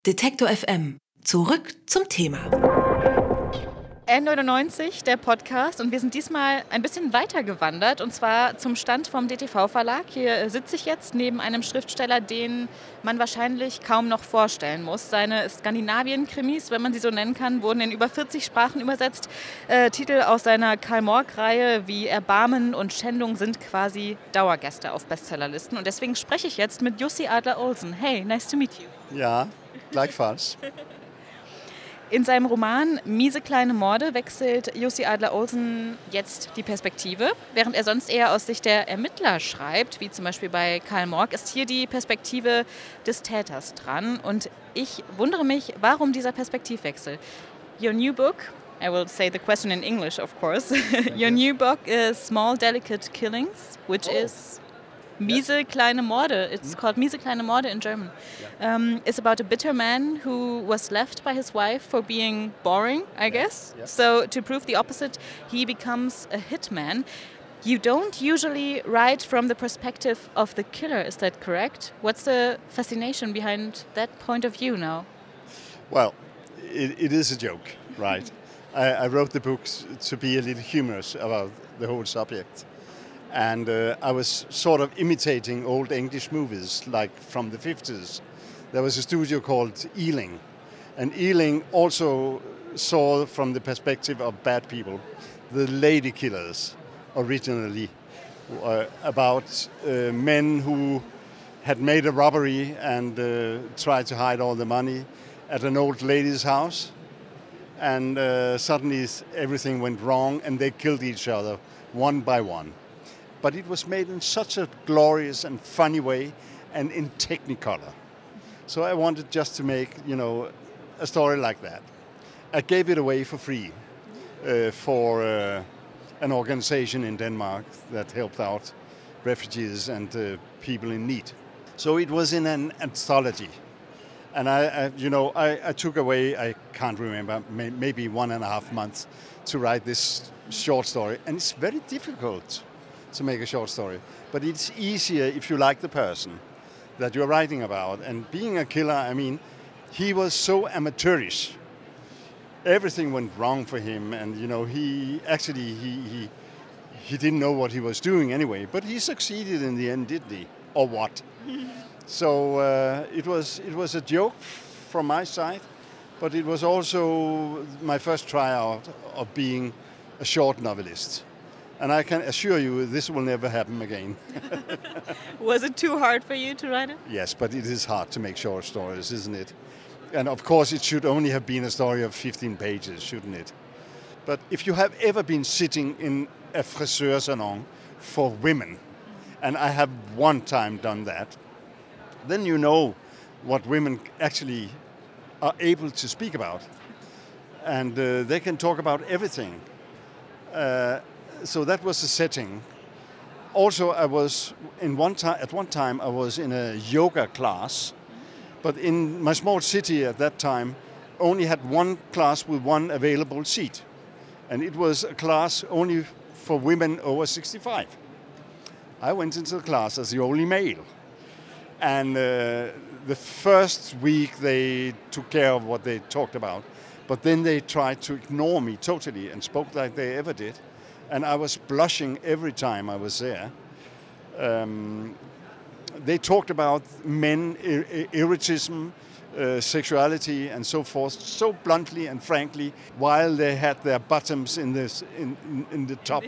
Detektor FM. Zurück zum Thema. N99, der Podcast, und wir sind diesmal ein bisschen weiter gewandert, und zwar zum Stand vom DTV-Verlag. Hier sitze ich jetzt neben einem Schriftsteller, den man wahrscheinlich kaum noch vorstellen muss. Seine Skandinavien-Krimis, wenn man sie so nennen kann, wurden in über 40 Sprachen übersetzt. Titel aus seiner Karl-Morck-Reihe wie Erbarmen und Schändung sind quasi Dauergäste auf Bestsellerlisten. Und deswegen spreche ich jetzt mit Jussi Adler-Olsen. Hey, nice to meet you. Ja, gleichfalls. In seinem Roman Miese kleine Morde wechselt Jussi Adler-Olsen jetzt die Perspektive. Während er sonst eher aus Sicht der Ermittler schreibt, wie zum Beispiel bei Karl Morck, ist hier die Perspektive des Täters dran. Und ich wundere mich, warum dieser Perspektivwechsel? Your new book, I will say the question in English, of course. Your new book is Small Delicate Killings, which is Miese kleine Morde. It's called Miese kleine Morde in German. It's about a bitter man who was left by his wife for being boring, I guess. Yes. So to prove the opposite, he becomes a hitman. You don't usually write from the perspective of the killer, is that correct? What's the fascination behind that point of view now? Well, it is a joke, right? I wrote the books to be a little humorous about the whole subject. And I was sort of imitating old English movies, like from the 50s. There was a studio called Ealing. And Ealing also saw from the perspective of bad people, the lady killers originally, about men who had made a robbery and tried to hide all the money at an old lady's house. And suddenly everything went wrong and they killed each other one by one. But it was made in such a glorious and funny way and in Technicolor. So I wanted just to make, a story like that. I gave it away for free for an organization in Denmark that helped out refugees and people in need. So it was in an anthology. And I took away, I can't remember, maybe 1.5 months to write this short story. And it's very difficult to make a short story. But it's easier if you like the person that you're writing about. And being a killer, he was so amateurish. Everything went wrong for him, and he didn't know what he was doing anyway. But he succeeded in the end, didn't he? Or what? So it was a joke from my side, but it was also my first tryout of being a short novelist. And I can assure you this will never happen again. Was it too hard for you to write it? Yes, but it is hard to make short stories, isn't it? And of course it should only have been a story of 15 pages, shouldn't it? But if you have ever been sitting in a friseursalon for women, and I have one time done that, then you know what women actually are able to speak about. And they can talk about everything. So that was the setting. Also, I was at one time I was in a yoga class, but in my small city at that time only had one class with one available seat, and it was a class only for women over 65. I went into the class as the only male, and the first week they took care of what they talked about, but then they tried to ignore me totally and spoke like they ever did. And I was blushing every time I was there. They talked about men, erotism, sexuality, and so forth, so bluntly and frankly, while they had their bottoms in the top,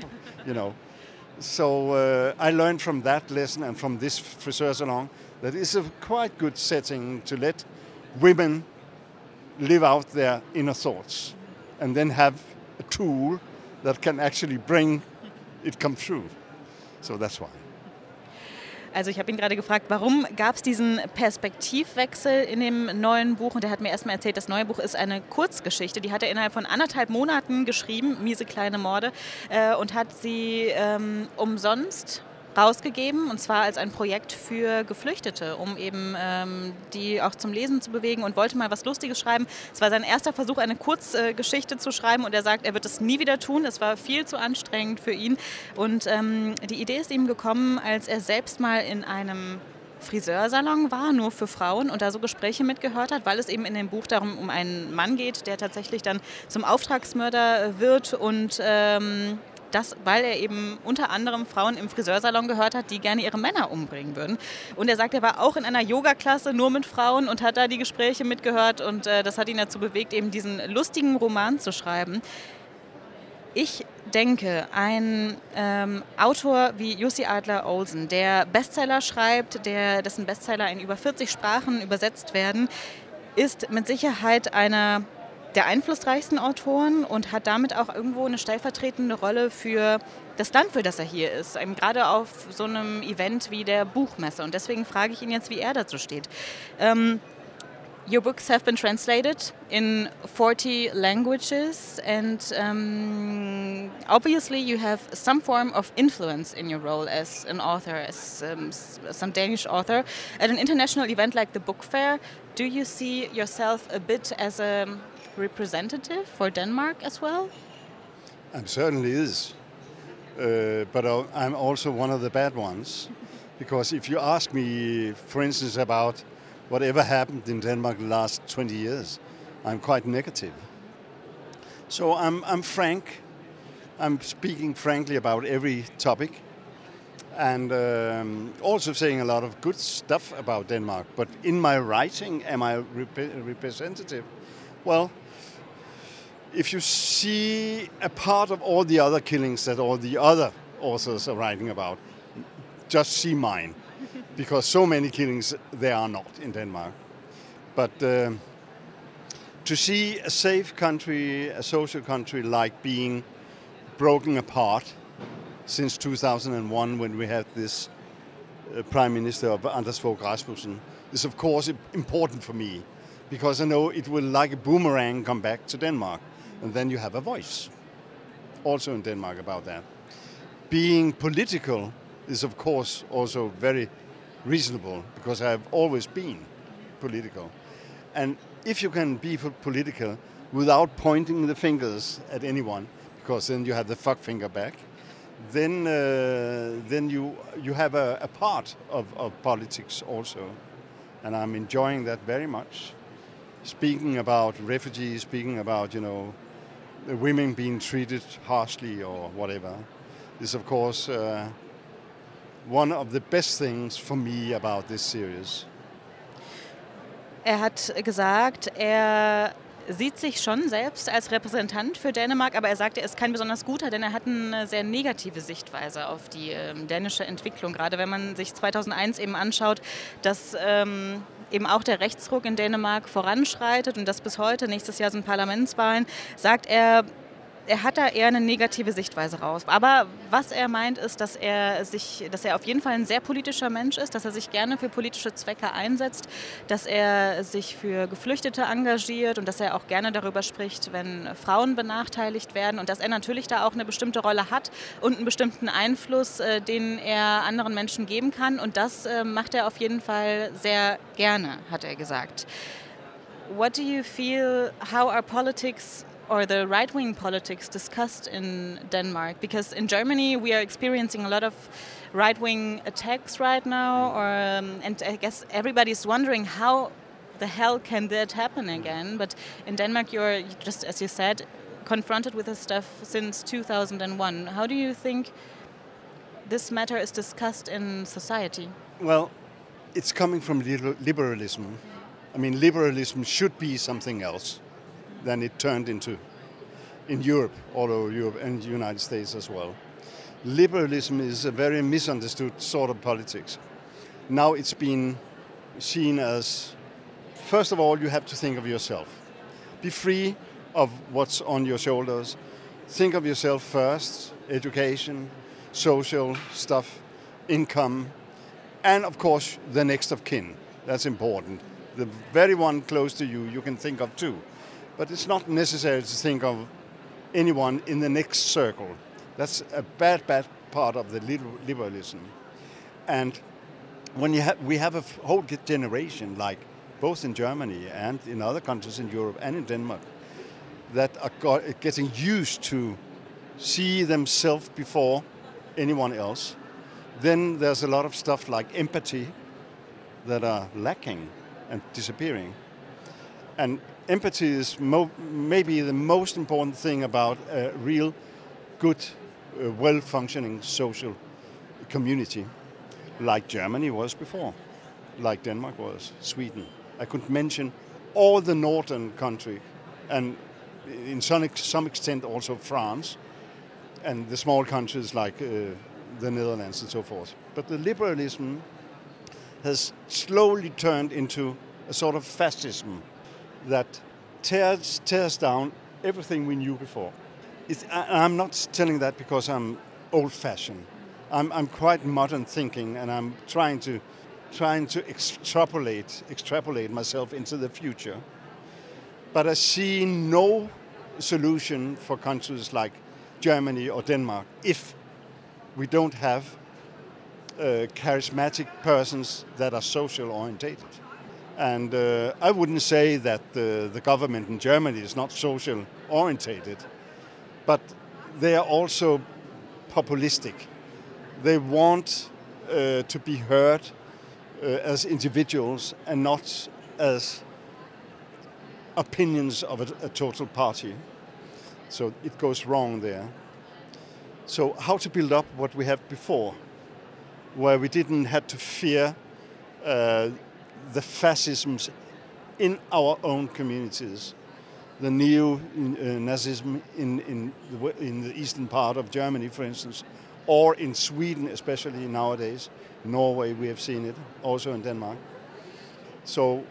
So I learned from that lesson and from this friseur salon that it's a quite good setting to let women live out their inner thoughts and then have a tool that can actually bring it come true. So that's why. Also ich habe ihn gerade gefragt, warum gab es diesen Perspektivwechsel in dem neuen Buch? Und er hat mir erstmal erzählt, das neue Buch ist eine Kurzgeschichte. Die hat er innerhalb von 1,5 Monaten geschrieben, Miese kleine Morde, und hat sie umsonst rausgegeben, und zwar als ein Projekt für Geflüchtete, um eben die auch zum Lesen zu bewegen, und wollte mal was Lustiges schreiben. Es war sein erster Versuch, eine Kurzgeschichte zu schreiben, und er sagt, er wird es nie wieder tun. Es war viel zu anstrengend für ihn. Und die Idee ist ihm gekommen, als er selbst mal in einem Friseursalon war, nur für Frauen und da so Gespräche mitgehört hat, weil es eben in dem Buch darum um einen Mann geht, der tatsächlich dann zum Auftragsmörder wird und das, weil er eben unter anderem Frauen im Friseursalon gehört hat, die gerne ihre Männer umbringen würden. Und er sagt, er war auch in einer Yoga-Klasse nur mit Frauen und hat da die Gespräche mitgehört und das hat ihn dazu bewegt, eben diesen lustigen Roman zu schreiben. Ich denke, ein Autor wie Jussi Adler-Olsen, der Bestseller schreibt, dessen Bestseller in über 40 Sprachen übersetzt werden, ist mit Sicherheit einer der einflussreichsten Autoren und hat damit auch irgendwo eine stellvertretende Rolle für das Land, für das er hier ist. Eben gerade auf so einem Event wie der Buchmesse. Und deswegen frage ich ihn jetzt, wie er dazu steht. Your books have been translated in 40 languages and obviously you have some form of influence in your role as an author, as some Danish author. At an international event like the Book Fair, do you see yourself a bit as a representative for Denmark as well? I'm certainly is, but I'm also one of the bad ones, because if you ask me, for instance, about whatever happened in Denmark the last 20 years, I'm quite negative. So I'm frank. I'm speaking frankly about every topic, and also saying a lot of good stuff about Denmark. But in my writing, am I representative? Well, if you see a part of all the other killings that all the other authors are writing about, just see mine. Because so many killings there are not in Denmark. But to see a safe country, a social country, like being broken apart since 2001 when we had this Prime Minister of Anders Fogh Rasmussen is of course important for me, because I know it will, like a boomerang, come back to Denmark. And then you have a voice also in Denmark about that. Being political is of course also very reasonable, because I have always been political. And if you can be political without pointing the fingers at anyone, because then you have the fuck finger back, then you have a part of politics also. And I'm enjoying that very much. Speaking about refugees, speaking about, the women being treated harshly or whatever, is of course one of the best things for me about this series. Hat gesagt, er sieht sich schon selbst als Repräsentant für Dänemark, aber er sagt, er ist kein besonders guter, denn er hat eine sehr negative Sichtweise auf die dänische Entwicklung. Gerade wenn man sich 2001 eben anschaut, dass eben auch der Rechtsruck in Dänemark voranschreitet und dass bis heute, nächstes Jahr sind Parlamentswahlen, sagt er, er hat da eher eine negative Sichtweise raus. Aber was er meint, ist, dass er auf jeden Fall ein sehr politischer Mensch ist, dass er sich gerne für politische Zwecke einsetzt, dass er sich für Geflüchtete engagiert und dass er auch gerne darüber spricht, wenn Frauen benachteiligt werden und dass er natürlich da auch eine bestimmte Rolle hat und einen bestimmten Einfluss, den er anderen Menschen geben kann. Und das macht er auf jeden Fall sehr gerne, hat er gesagt. What do you feel, how are politics or the right-wing politics discussed in Denmark? Because in Germany we are experiencing a lot of right-wing attacks right now, and I guess everybody's wondering how the hell can that happen again? But in Denmark you're, just as you said, confronted with this stuff since 2001. How do you think this matter is discussed in society? Well, it's coming from liberalism. I mean, liberalism should be something else than it turned into in Europe, all over Europe and the United States as well. Liberalism is a very misunderstood sort of politics. Now it's been seen as, first of all, you have to think of yourself. Be free of what's on your shoulders. Think of yourself first, education, social stuff, income, and of course the next of kin. That's important. The very one close to you can think of too. But it's not necessary to think of anyone in the next circle. That's a bad part of the liberalism. And when we have a whole generation, like both in Germany and in other countries in Europe and in Denmark, that are getting used to see themselves before anyone else, then there's a lot of stuff like empathy, that are lacking and disappearing. And empathy is maybe the most important thing about a real good, well-functioning social community, like Germany was before, like Denmark was, Sweden. I could mention all the northern countries, and in some extent also France, and the small countries like the Netherlands and so forth. But the liberalism has slowly turned into a sort of fascism that tears down everything we knew before. I'm not telling that because I'm old-fashioned. I'm quite modern thinking, and I'm trying to extrapolate myself into the future. But I see no solution for countries like Germany or Denmark if we don't have charismatic persons that are social orientated. And I wouldn't say that the government in Germany is not social orientated, but they are also populistic. They want to be heard as individuals and not as opinions of a total party. So it goes wrong there. So how to build up what we have before, where we didn't have to fear the fascisms in our own communities, the neo-Nazism in the eastern part of Germany, for instance, or in Sweden, especially nowadays. Norway, we have seen it, also in Denmark. So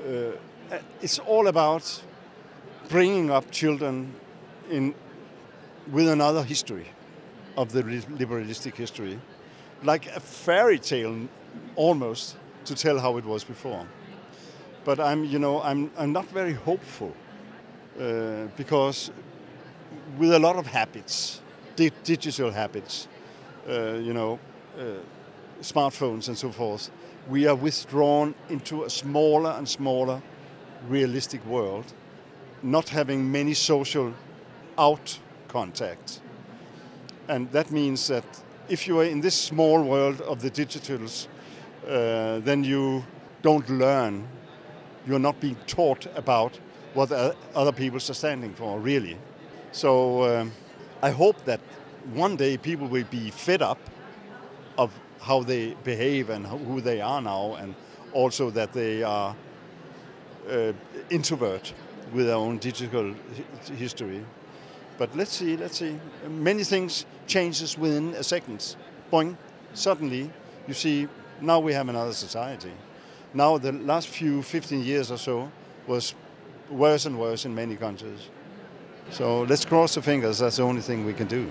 it's all about bringing up children with another history of the liberalistic history, like a fairy tale almost, to tell how it was before. But I'm not very hopeful because with a lot of habits, digital habits, smartphones and so forth, we are withdrawn into a smaller and smaller realistic world, not having many social out contacts. And that means that if you are in this small world of the digitals, then you don't learn. You're not being taught about what other people are standing for, really. So I hope that one day people will be fed up of how they behave and who they are now, and also that they are introvert with their own digital history. But let's see. Many things changes within a second. Boing, suddenly you see, now we have another society. Now the last 15 years or so was worse and worse in many countries. So let's cross the fingers, that's the only thing we can do.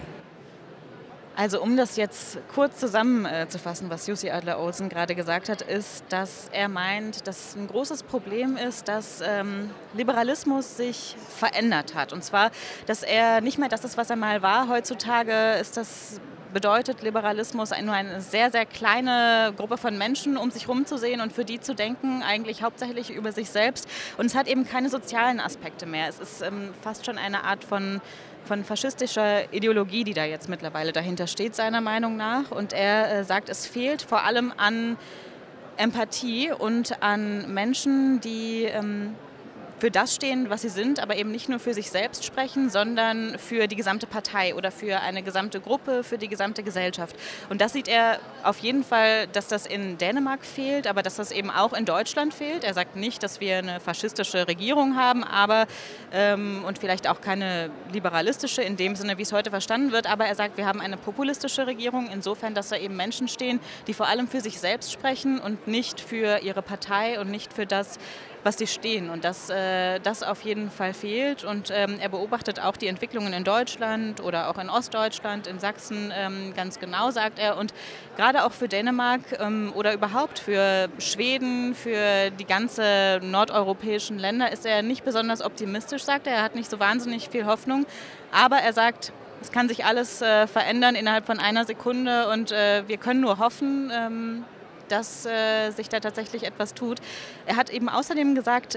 Also um das jetzt kurz zusammenzufassen, was Jussi Adler-Olsen gerade gesagt hat, ist, dass er meint, dass ein großes Problem ist, dass Liberalismus sich verändert hat. Und zwar, dass er nicht mehr das ist, was er mal war. Heutzutage bedeutet Liberalismus nur eine sehr, sehr kleine Gruppe von Menschen, um sich rumzusehen und für die zu denken, eigentlich hauptsächlich über sich selbst. Und es hat eben keine sozialen Aspekte mehr. Es ist fast schon eine Art von faschistischer Ideologie, die da jetzt mittlerweile dahinter steht, seiner Meinung nach. Und er sagt, es fehlt vor allem an Empathie und an Menschen, die für das stehen, was sie sind, aber eben nicht nur für sich selbst sprechen, sondern für die gesamte Partei oder für eine gesamte Gruppe, für die gesamte Gesellschaft. Und das sieht er auf jeden Fall, dass das in Dänemark fehlt, aber dass das eben auch in Deutschland fehlt. Er sagt nicht, dass wir eine faschistische Regierung haben, aber und vielleicht auch keine liberalistische in dem Sinne, wie es heute verstanden wird, aber er sagt, wir haben eine populistische Regierung, insofern, dass da eben Menschen stehen, die vor allem für sich selbst sprechen und nicht für ihre Partei und nicht für das, was sie stehen, und das auf jeden Fall fehlt. Und er beobachtet auch die Entwicklungen in Deutschland oder auch in Ostdeutschland, in Sachsen ganz genau, sagt er. Und gerade auch für Dänemark oder überhaupt für Schweden, für die ganze nordeuropäischen Länder ist er nicht besonders optimistisch, sagt er. Er hat nicht so wahnsinnig viel Hoffnung, aber er sagt, es kann sich alles verändern innerhalb von einer Sekunde und wir können nur hoffen, dass sich da tatsächlich etwas tut. Er hat eben außerdem gesagt,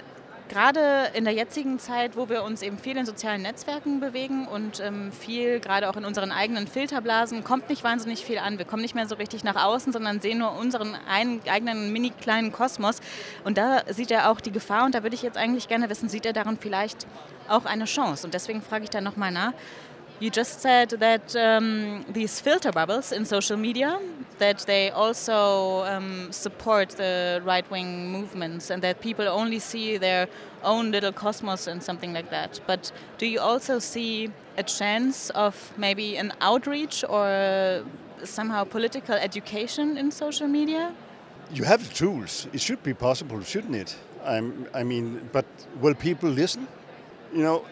Gerade in der jetzigen Zeit, wo wir uns eben viel in sozialen Netzwerken bewegen und viel gerade auch in unseren eigenen Filterblasen, kommt nicht wahnsinnig viel an. Wir kommen nicht mehr so richtig nach außen, sondern sehen nur unseren eigenen mini kleinen Kosmos. Und da sieht er auch die Gefahr und da würde ich jetzt eigentlich gerne wissen, sieht er darin vielleicht auch eine Chance? Und deswegen frage ich da nochmal nach. You just said that these filter bubbles in social media, that they also support the right-wing movements and that people only see their own little cosmos and something like that. But do you also see a chance of maybe an outreach or somehow political education in social media? You have the tools. It should be possible, shouldn't it? I mean, but will people listen? You know,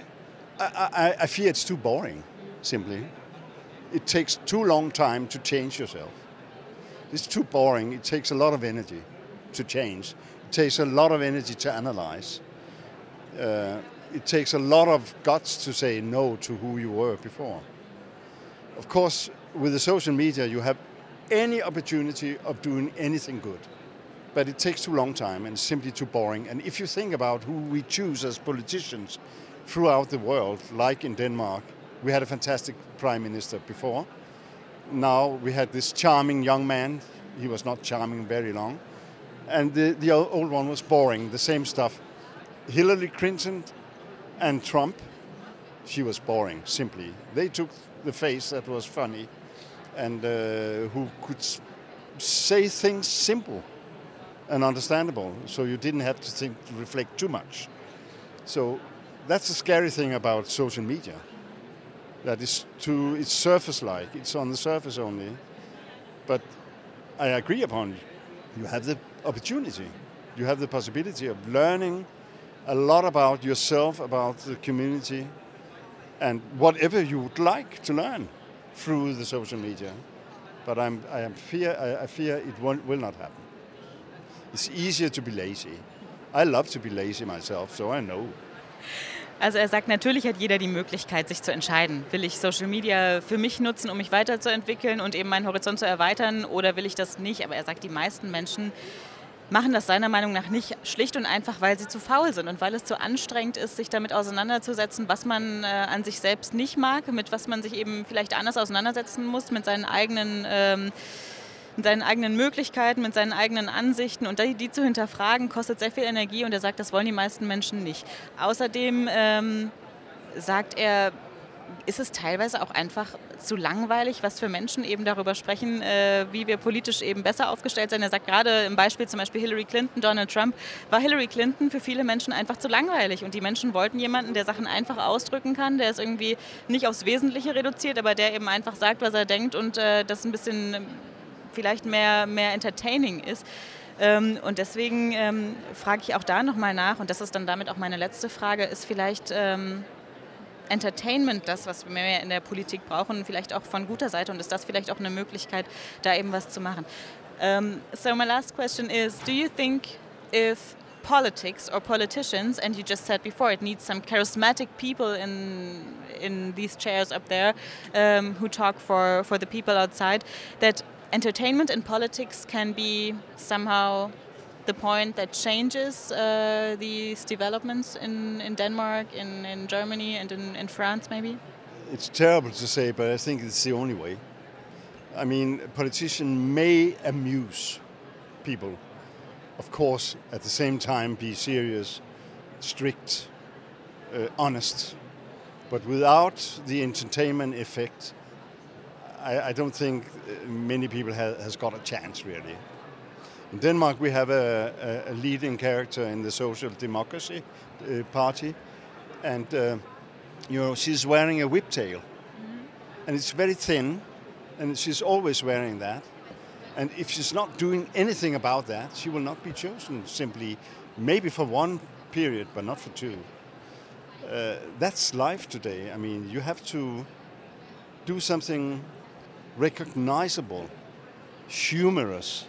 I fear it's too boring, simply. It takes too long time to change yourself. It's too boring. It takes a lot of energy to change. It takes a lot of energy to analyze. It takes a lot of guts to say no to who you were before. Of course, with the social media, you have any opportunity of doing anything good. But it takes too long time and it's simply too boring. And if you think about who we choose as politicians throughout the world, like in Denmark, we had a fantastic prime minister before. Now we had this charming young man. He was not charming very long. And the old one was boring, the same stuff. Hillary Clinton and Trump, she was boring, simply. They took the face that was funny and who could say things simple and understandable, so you didn't have to reflect too much. So that's the scary thing about social media. That it's surface-like, it's on the surface only. But I agree upon you have the opportunity, you have the possibility of learning a lot about yourself, about the community, and whatever you would like to learn through the social media. But I fear it will not happen. It's easier to be lazy. I love to be lazy myself, so I know. Also er sagt, natürlich hat jeder die Möglichkeit, sich zu entscheiden. Will ich Social Media für mich nutzen, um mich weiterzuentwickeln und eben meinen Horizont zu erweitern, oder will ich das nicht? Aber er sagt, die meisten Menschen machen das seiner Meinung nach nicht, schlicht und einfach, weil sie zu faul sind und weil es zu anstrengend ist, sich damit auseinanderzusetzen, was man an sich selbst nicht mag, mit was man sich eben vielleicht anders auseinandersetzen muss, mit seinen eigenen Möglichkeiten, mit seinen eigenen Ansichten, und die zu hinterfragen, kostet sehr viel Energie, und er sagt, das wollen die meisten Menschen nicht. Außerdem sagt er, ist es teilweise auch einfach zu langweilig, was für Menschen eben darüber sprechen, wie wir politisch eben besser aufgestellt sind. Er sagt gerade im Beispiel zum Beispiel Hillary Clinton, Donald Trump, war Hillary Clinton für viele Menschen einfach zu langweilig, und die Menschen wollten jemanden, der Sachen einfach ausdrücken kann, der es irgendwie nicht aufs Wesentliche reduziert, aber der eben einfach sagt, was er denkt, und das ein bisschen vielleicht mehr entertaining ist. Und deswegen frage ich auch da nochmal nach, und das ist dann damit auch meine letzte Frage, ist vielleicht Entertainment das, was wir mehr in der Politik brauchen, vielleicht auch von guter Seite, und ist das vielleicht auch eine Möglichkeit, da eben was zu machen? So my last question is, do you think if politics or politicians, and you just said before, it needs some charismatic people in these chairs up there who talk for the people outside, that entertainment and politics can be somehow the point that changes these developments in Denmark, in Germany, and in France, maybe? It's terrible to say, but I think it's the only way. I mean, a politician may amuse people, of course, at the same time be serious, strict, honest, but without the entertainment effect, I don't think many people has got a chance, really. In Denmark, we have a leading character in the Social Democracy Party, and she's wearing a whiptail, and it's very thin, and she's always wearing that. And if she's not doing anything about that, she will not be chosen. Simply, maybe for one period, but not for two. That's life today. I mean, you have to do something recognizable, humorous,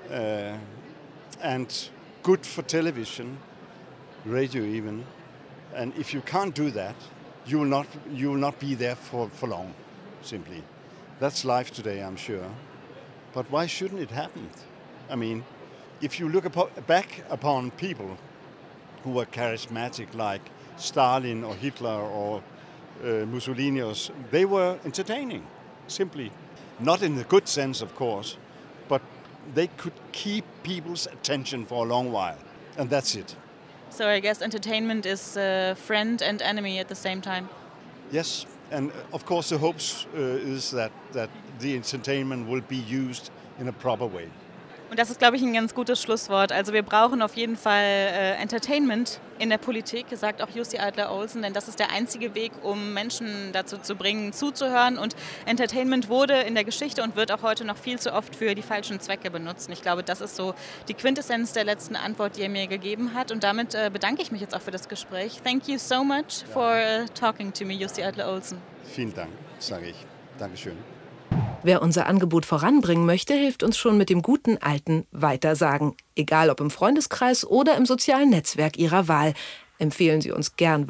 and good for television, radio even. And if you can't do that, you will not be there for long, simply. That's life today, I'm sure. But why shouldn't it happen? I mean, if you look back upon people who were charismatic like Stalin or Hitler or Mussolini, they were entertaining, simply. Not in the good sense, of course, but they could keep people's attention for a long while, and that's it. So I guess entertainment is friend and enemy at the same time. Yes, and of course the hopes is that the entertainment will be used in a proper way. Und das ist, glaube ich, ein ganz gutes Schlusswort. Also wir brauchen auf jeden Fall Entertainment in der Politik, sagt auch Jussi Adler-Olsen, denn das ist der einzige Weg, um Menschen dazu zu bringen, zuzuhören. Und Entertainment wurde in der Geschichte und wird auch heute noch viel zu oft für die falschen Zwecke benutzt. Und ich glaube, das ist so die Quintessenz der letzten Antwort, die er mir gegeben hat. Und damit bedanke ich mich jetzt auch für das Gespräch. Thank you so much for talking to me, Jussi Adler-Olsen. Vielen Dank, sage ich. Dankeschön. Wer unser Angebot voranbringen möchte, hilft uns schon mit dem guten alten Weitersagen. Egal ob im Freundeskreis oder im sozialen Netzwerk Ihrer Wahl. Empfehlen Sie uns gern